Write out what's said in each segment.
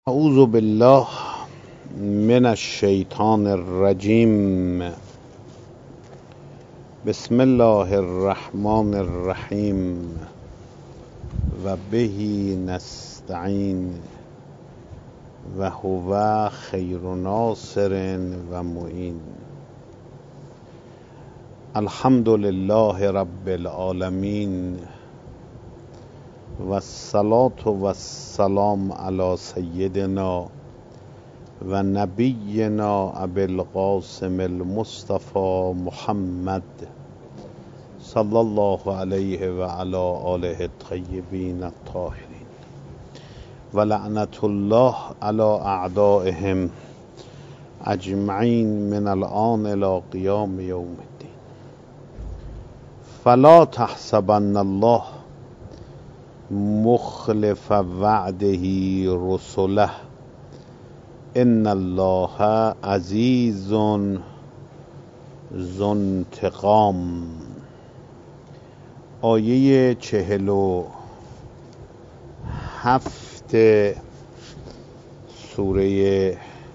اعوذ بالله من الشیطان الرجیم. بسم الله الرحمن الرحیم و به نستعین و هو خیر ناصر و معین. الحمد لله رب العالمین و الصلاة و السلام علی سیدنا و نبینا ابی القاسم المصطفى محمد صلی الله علیه و علی آله الطیبین الطاهرین و لعنت الله علی اعدائهم اجمعین من الآن الی قیام یوم الدین. فلا تحسبن الله مخلف وعده رسله ان الله عزیز ذو انتقام. آیه 47 سوره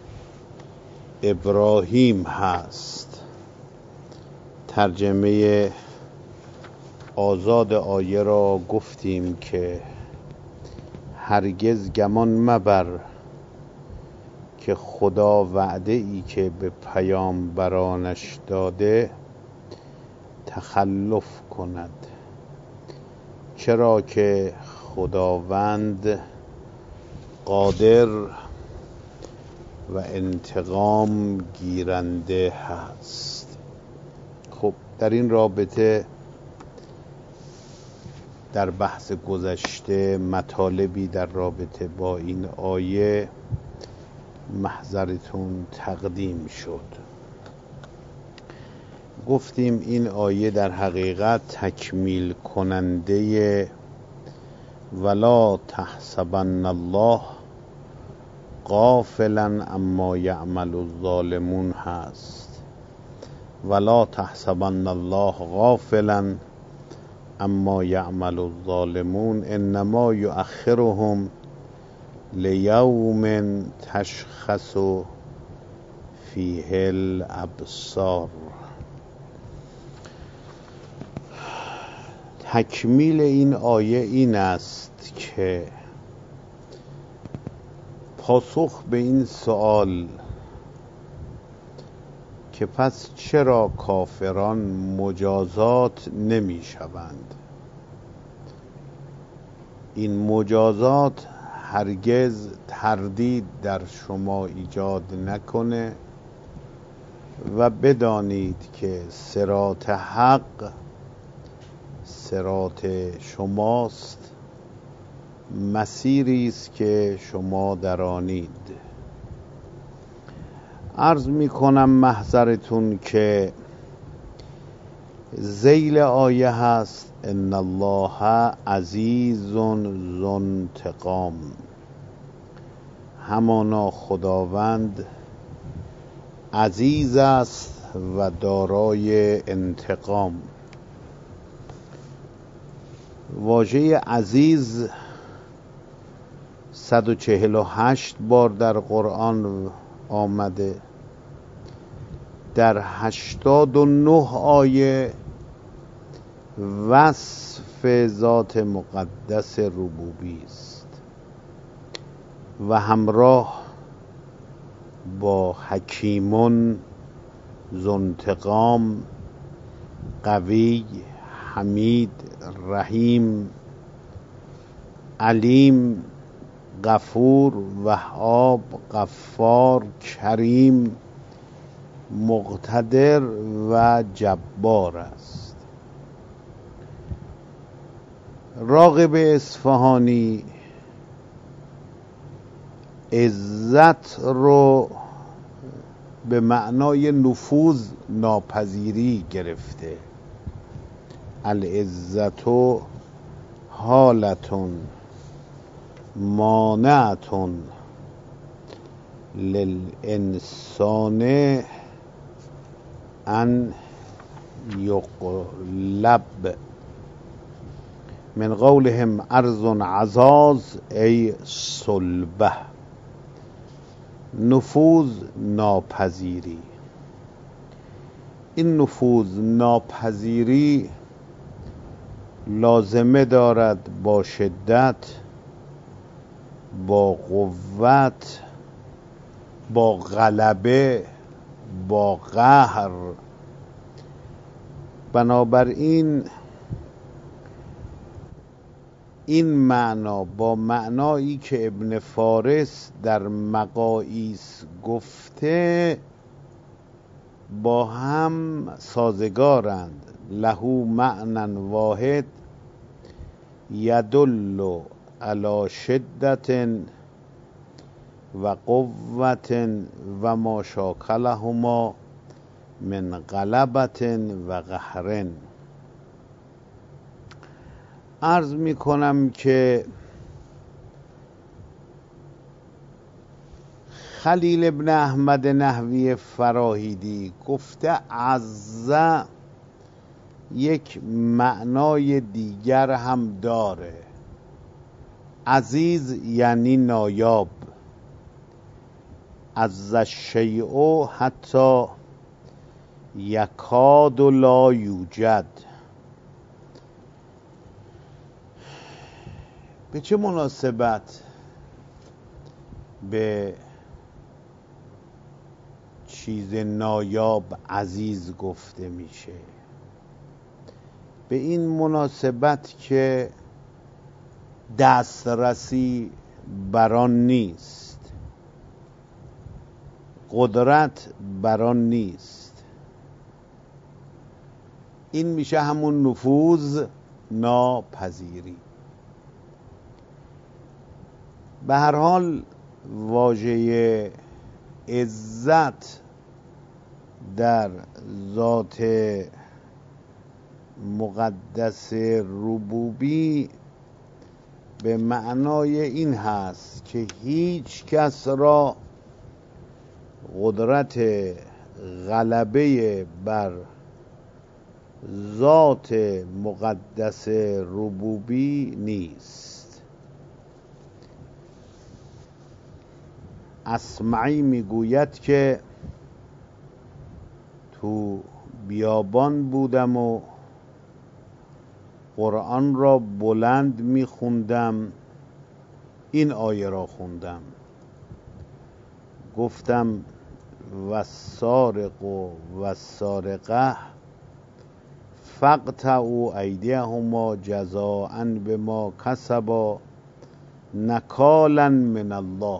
ابراهیم هست. ترجمه آزاد آیه را گفتیم که هرگز گمان مبر که خدا وعده ای که به پیامبرانش داده تخلف کند، چرا که خداوند قادر و انتقام گیرنده هست. خب در این رابطه در بحث گذشته مطالبی در رابطه با این آیه محضرتون تقدیم شد. گفتیم این آیه در حقیقت تکمیل کننده ولا تحسبن الله غافلا عما یعمل الظالمون هست. ولا تحسبن الله غافلا اما یعمل الظالمون انما یؤخرهم لیوم تشخص فیه الابصار. تکمیل این آیه این است که پاسخ به این سوال که پس چرا کافران مجازات نمی شوند، این مجازات هرگز تردید در شما ایجاد نکنه و بدانید که صراط حق صراط شماست، مسیری است که شما در آنید. عرض می کنم محضرتون که ذیل آیه هست ان الله عزیز ذو انتقام. همانا خداوند عزیز است و دارای انتقام. واژه عزیز 148 بار در قرآن آمده. در 89 آیه وصف ذات مقدس ربوبی است و همراه با حکیمون ذو انتقام، قوی، حمید، رحیم، علیم، غفور، وهاب، غفار، کریم، مقتدر و جبار است. راغب اصفهانی عزت رو به معنای نفوذ ناپذیری گرفته. العزت حالتون مانعتون للانسان ان یغلب من قولهم ارض عزاز ای صلبه. نفوذ ناپذیری. این نفوذ ناپذیری لازمه دارد با شدت، با قوت، با غلبه، با قهر. بنابراین این معنا با معنایی که ابن فارس در مقاییس گفته با هم سازگارند. له معنی واحد یدل علی شدت و قوت و ما شاکلهما من غلبت و قهر. عرض می کنم که خلیل ابن احمد نحوی فراهیدی گفته عزه یک معنای دیگر هم داره. عزیز یعنی نایاب. عز الشیء حتی یکاد لا یوجد. به چه مناسبت به چیز نایاب عزیز گفته میشه؟ به این مناسبت که دسترسی بران نیست، قدرت بران نیست. این میشه همون نفوذ ناپذیری. به هر حال واژه عزت در ذات مقدس ربوبی به معنای این هست که هیچ کس را قدرت غلبه بر ذات مقدس ربوبی نیست. اصمعی میگوید که تو بیابان بودم و قرآن را بلند میخوندم، این آیه را خوندم، گفتم والسارق والسارقه فاقطعوا ایدیهما جزاء بما کسبا نکالا من الله.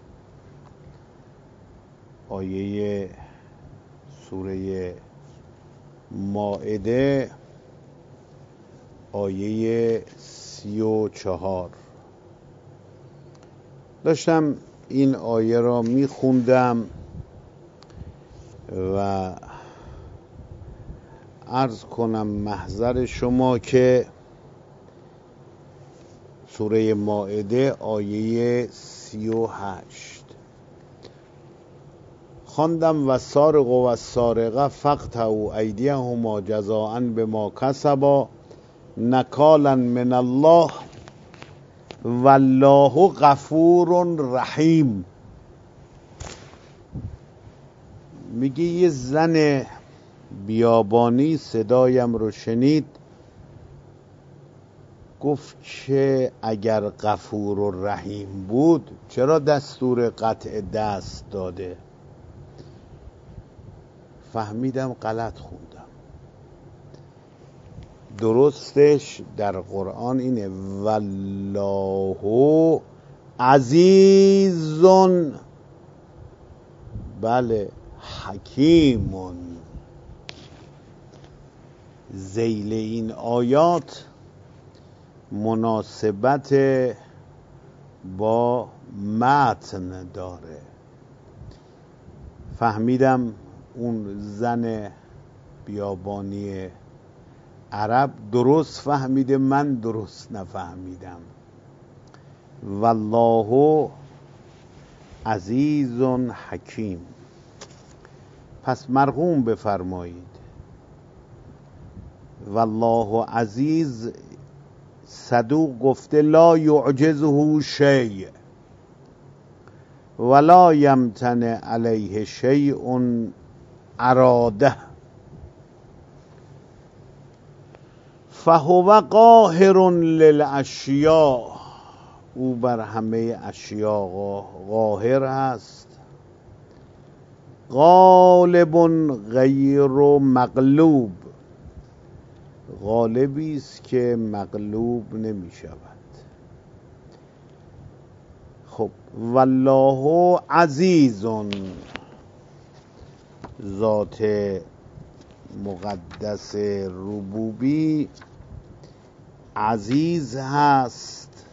آیه سوره مائده آیه 34. داشتم این آیه را میخوندم و عرض کنم محضر شما که سوره مائده آیه 38 خواندم و سارق و سارقه فاقطعوا ایدیهما جزاء بما کسبا نکالا من الله والله غفور رحیم. میگه یه زن بیابانی صدایم رو شنید، گفت که اگر غفور و رحیم بود چرا دستور قطع دست داده؟ فهمیدم غلط خوندم. درستش در قرآن اینه والله عزیزون، بله، حکیمون. ذیل این آیات مناسبت با متن داره. فهمیدم اون زن بیابانی عرب درست فهمیده، من درست نفهمیدم. والله عزیز حکیم. پس مرقوم بفرمایید والله عزیز. صدوق گفته لا یعجزه شیء ولا یمتنع علیه شیء اراده فهو قاهر للاشیاء، او بر همه اشیاء قاهر هست. غالب غیر مغلوب، غالبی است که مغلوب نمی شود. خب والله عزیز، ذات مقدس ربوبی عزیز هست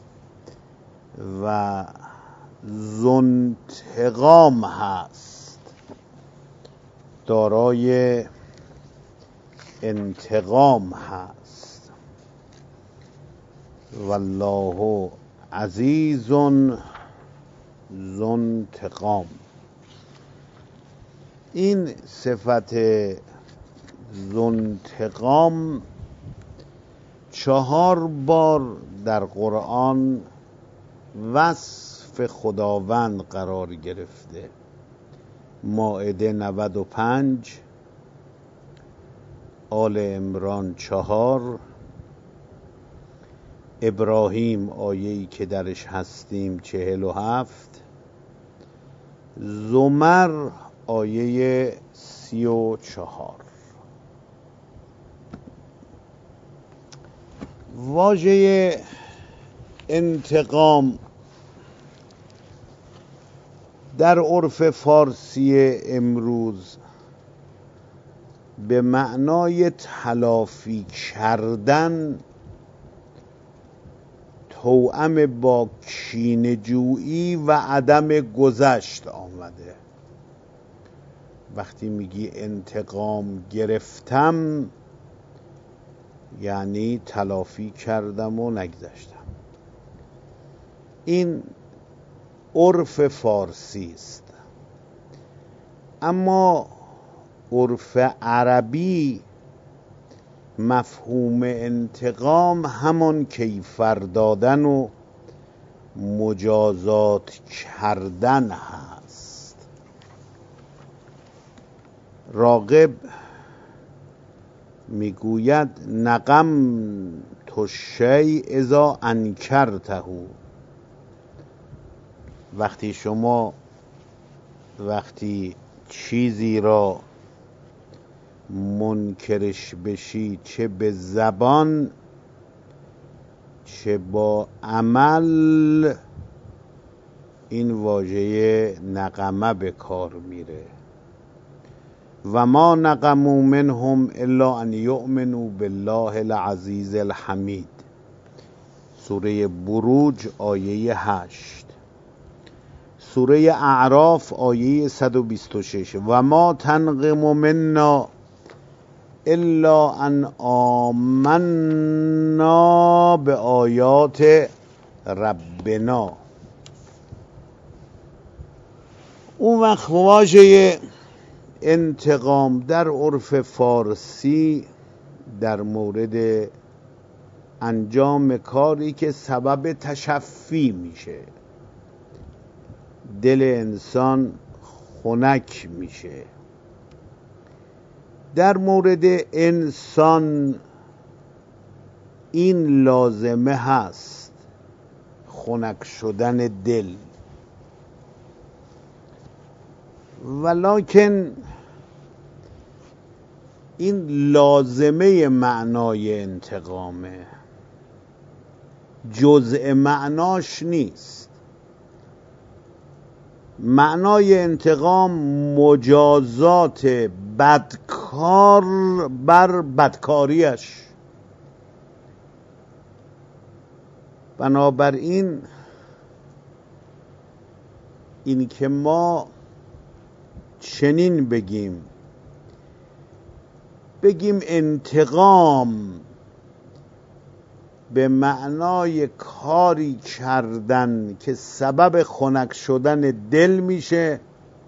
و ذو انتقام هست، دارای انتقام هست. والله عزیز ذو انتقام. این صفت ذو انتقام 4 بار در قرآن وصف خداوند قرار گرفته. مائده 95، آل عمران 4، ابراهیم آیه‌ای که درش هستیم 47، زمر آیه 34. واژه انتقام در عرف فارسی امروز به معنای تلافی کردن توأم با کینه‌جویی و عدم گذشت آمده. وقتی میگی انتقام گرفتم یعنی تلافی کردم و نگذشتم. این عرف فارسی است. اما عرف عربی مفهوم انتقام همان کیفر دادن و مجازات کردن هست. راغب میگوید نقم تو شیء اذا انکرته، وقتی چیزی را منکرش بشی، چه به زبان چه با عمل، این واژه نقمه به کار میره. و ما نقموا منهم الا ان یؤمنوا بالله العزیز الحمید، سوره بروج آیه 8، سوره اعراف آیه 126. و ما تنقم منا الا ان آمنا به آیات ربنا. اون وقت واژه انتقام در عرف فارسی در مورد انجام کاری که سبب تشفی میشه، دل انسان خنک میشه. در مورد انسان این لازمه هست، خنک شدن دل، ولکن این لازمه معنای انتقامه، جزء معناش نیست. معنای انتقام مجازات بدکار بر بدکاریش. بنابراین این که ما چنین بگیم انتقام به معنای کاری کردن که سبب خنک شدن دل میشه،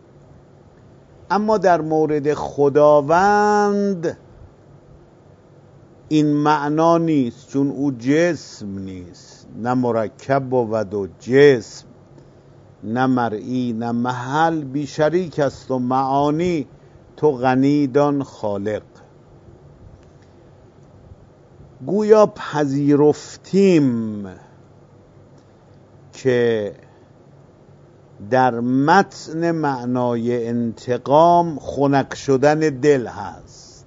اما در مورد خداوند این معنا نیست، چون او جسم نیست، نه مرکب بود و جسم نه مرئی نه محل، بی شریک است و معانی تو غنی دان خالق. گویا پذیرفتیم که در متن معنای انتقام خنک شدن دل هست.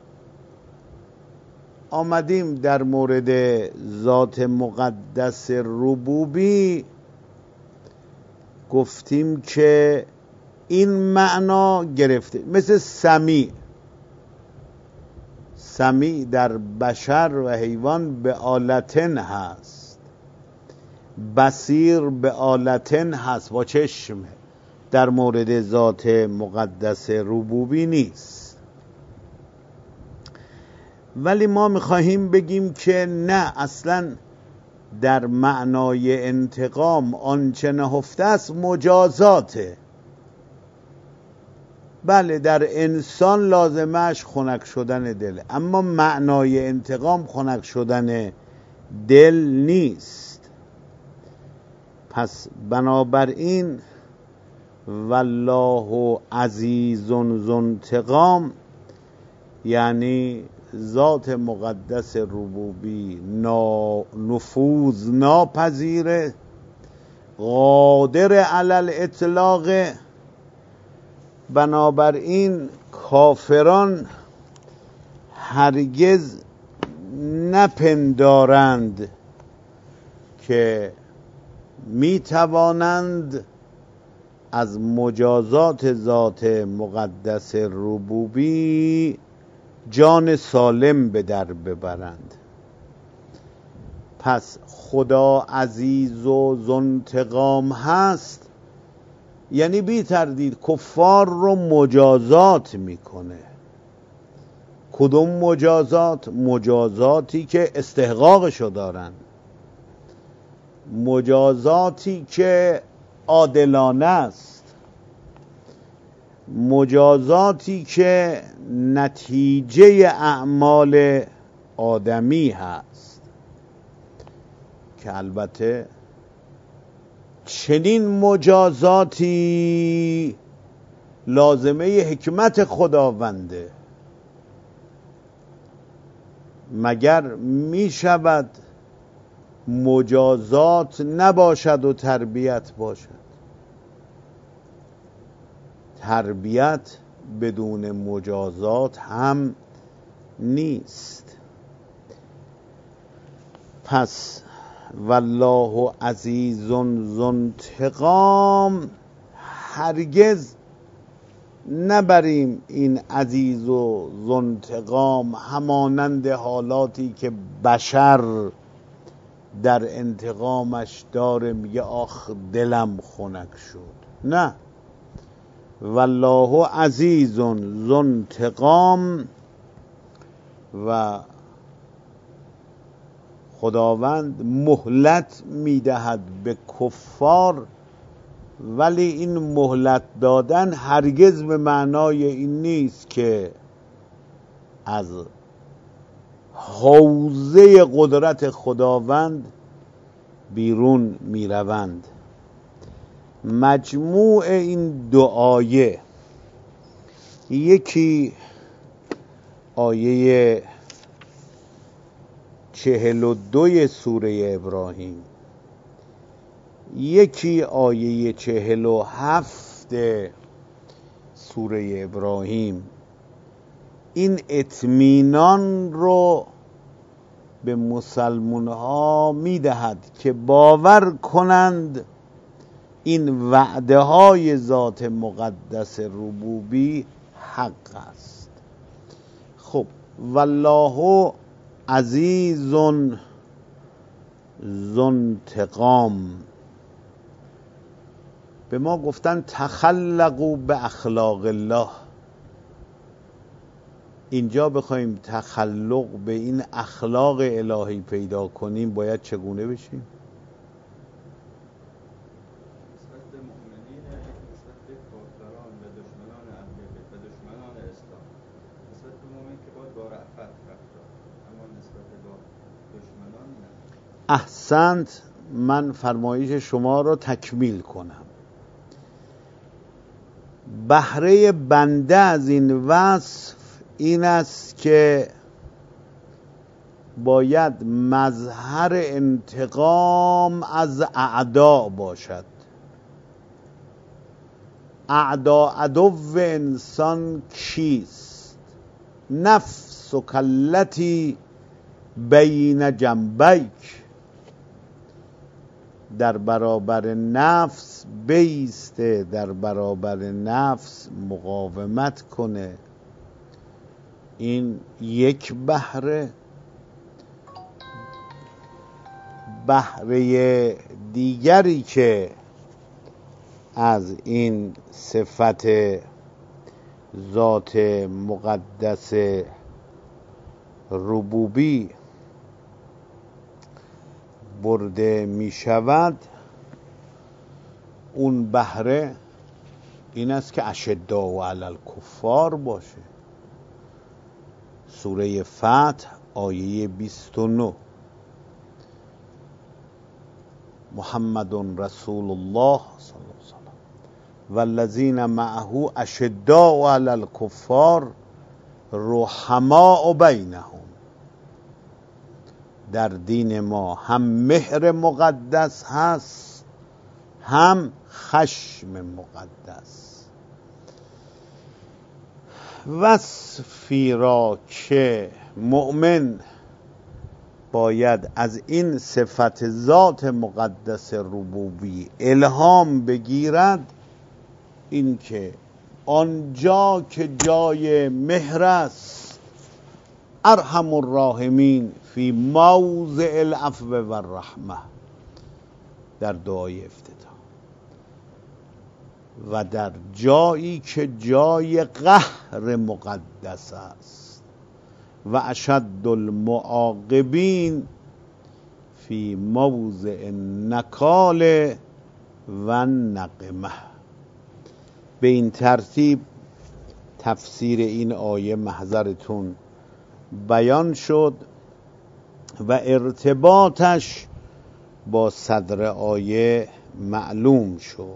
آمدیم در مورد ذات مقدس ربوبی گفتیم که این معنا گرفته، مثل سمیع در بشر و حیوان به آلتن هست، بصیر به آلتن هست با چشم، در مورد ذات مقدس ربوبی نیست. ولی ما میخواهیم بگیم که نه، اصلا در معنای انتقام آنچه نهفته است مجازاته. بله در انسان لازمش خنک شدن دل، اما معنای انتقام خنک شدن دل نیست. پس بنابراین والله عزیز ذو انتقام یعنی ذات مقدس ربوبی نفوذ ناپذیره، قادر علی الاطلاق. بنابراین کافران هرگز نپندارند که می توانند از مجازات ذات مقدس ربوبی جان سالم به در ببرند. پس خدا عزیز و ذو انتقام هست، یعنی بی تردید کفار رو مجازات میکنه. کدوم مجازات؟ مجازاتی که استحقاقشو دارن، مجازاتی که عادلانه است، مجازاتی که نتیجه اعمال آدمی هست، که البته چنین مجازاتی لازمه حکمت خداونده. مگر می شود مجازات نباشد و تربیت باشد؟ تربیت بدون مجازات هم نیست. پس والله عزیز ذو انتقام، هرگز نبریم این عزیز و ذو انتقام همانند حالاتی که بشر در انتقامش داره میگه آخ دلم خنک شد. نه، والله عزیز ذو انتقام، و خداوند مهلت میدهد به کفار، ولی این مهلت دادن هرگز به معنای این نیست که از حوزه قدرت خداوند بیرون میروند. مجموع این دو آیه، یکی آیه 42 سوره ابراهیم، یکی آیه 47 سوره ابراهیم، این اطمینان رو به مسلمان ها میدهد که باور کنند این وعده های ذات مقدس ربوبی حق است. خب والله عزیز ذو انتقام، به ما گفتن تخلقوا به اخلاق الله. اینجا بخوایم تخلق به این اخلاق الهی پیدا کنیم باید چگونه بشیم؟ نسبت به مؤمنین، نسبت به کافران و دشمنان اهل بیت و دشمنان اسلام. نسبت به مؤمن که باید با رأفت رفتار، اما نسبت با دشمنان نه. احسنت. من فرمایش شما را تکمیل کنم. بهره بنده از این وصف این است که باید مظهر انتقام از اعدا باشد. عدو انسان کیست؟ نفس و کلتی بین جنبیک. در برابر نفس بیسته، در برابر نفس مقاومت کنه. این یک بهره. بهره دیگری که از این صفت ذات مقدس ربوبی برده می شود، اون بهره این است که اشداء علی الکفار باشه. سوره فتح آیه 29. محمد رسول الله صلی الله علیه و والذین معه اشداء علی الکفار رحماء بینهم. در دین ما هم مهر مقدس هست، هم خشم مقدس. وصفی را که مؤمن باید از این صفت ذات مقدس ربوبی الهام بگیرد، این که آنجا که جای مهر است، ارحم الراحمین فی موضع العفو و الرحمه، در دعای افتتاح، و در جایی که جای قهر مقدس است، و اشد المعاقبین فی موضع نکال و نقمه. به این ترتیب تفسیر این آیه محضرتون بیان شد و ارتباطش با صدر آیه معلوم شد.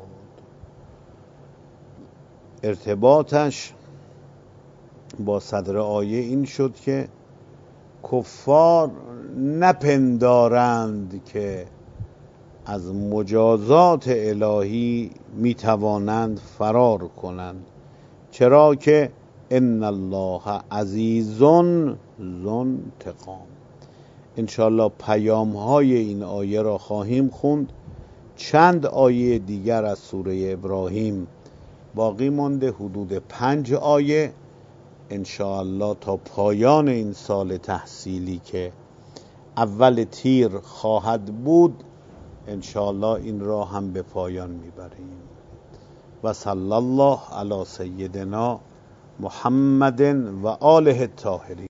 ارتباطش با صدر آیه این شد که کفار نپندارند که از مجازات الهی میتوانند فرار کنند، چرا که ان الله عزیز ذو انتقام. انشاءالله پیام های این آیه را خواهیم خوند. چند آیه دیگر از سوره ابراهیم باقی مانده، حدود 5 آیه انشاءالله تا پایان این سال تحصیلی که اول تیر خواهد بود، انشاءالله این را هم به پایان میبریم. و صلی الله علی سیدنا محمد و آله الطاهرین.